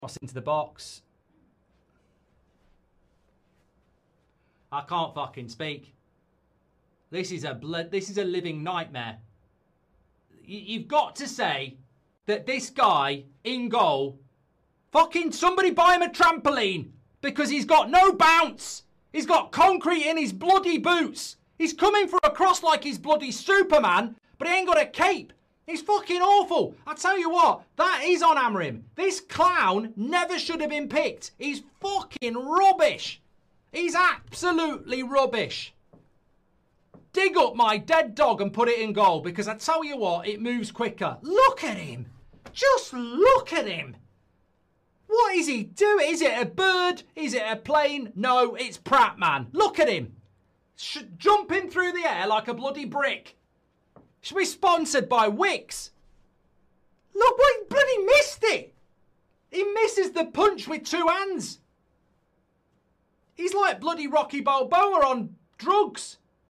Cross into the box. I can't fucking speak. This is a living nightmare. You've got to say that this guy in goal, fucking somebody buy him a trampoline because he's got no bounce. He's got concrete in his bloody boots. He's coming for a cross like he's bloody Superman, but he ain't got a cape. He's fucking awful. I tell you what, that is on Amorim. This clown never should have been picked. He's fucking rubbish. He's absolutely rubbish. Dig up my dead dog and put it in goal because I tell you what, it moves quicker. Look at him. Just look at him. What is he doing? Is it a bird? Is it a plane? No, it's Pratt, man. Look at him. Jumping through the air like a bloody brick. Should be sponsored by Wix. Look, what he bloody missed it. He misses the punch with two hands. He's like bloody Rocky Balboa on drugs.